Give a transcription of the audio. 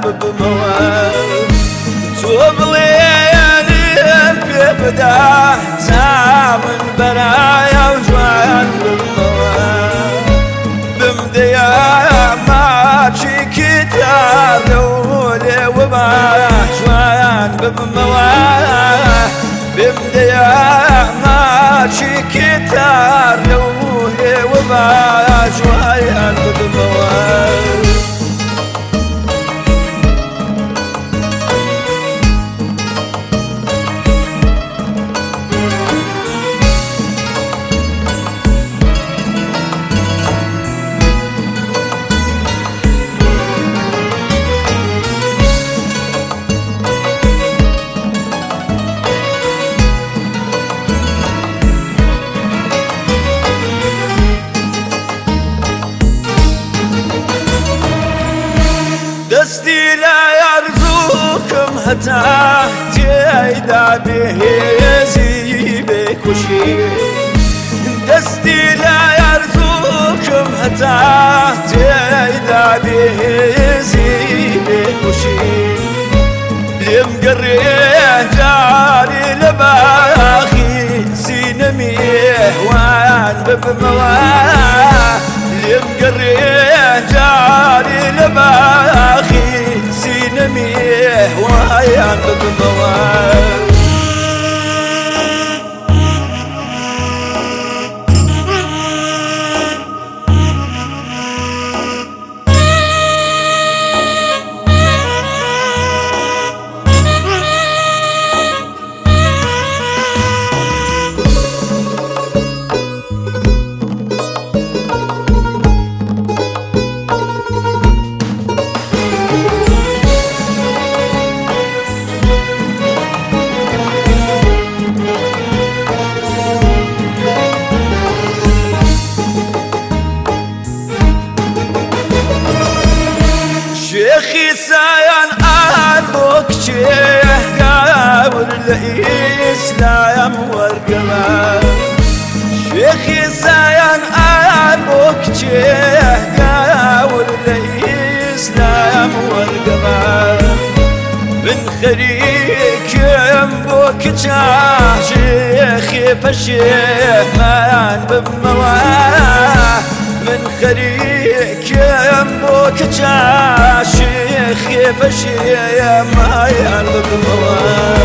ببمەوە تۆ بڵێنم پێ بدە تا من بەرایە و جوان ببمەوە بمدەیە ماچی کتار لێوە با جوان ببمەوە بمدەیە ماچی کتار لێوە با جوان ببمەوە دەستی لای ئارزووکم هەتا تێیدا بێهێزی بێکوشی دەستی لای ئارزووکم هەتا تێیدا بێهێزی بێکوشی لێم گەڕێ جاری لە باخی سینەمی هێوان ببمەوە لێم گەڕێ جاری لە باخی سینەمی هێوان ببمەوە شێخی سایان ئان بۆ کچێ گاور لە ئیسلام وەرگەمە شێخی سایان ئان بۆ کچێ گاور لە ئیسلام وەرگەمە من خەریکم بۆ کچە شێخی پەشێمان ببمەوە من خەریکم بۆ کچە شێخی پەشێمایان ببمەوە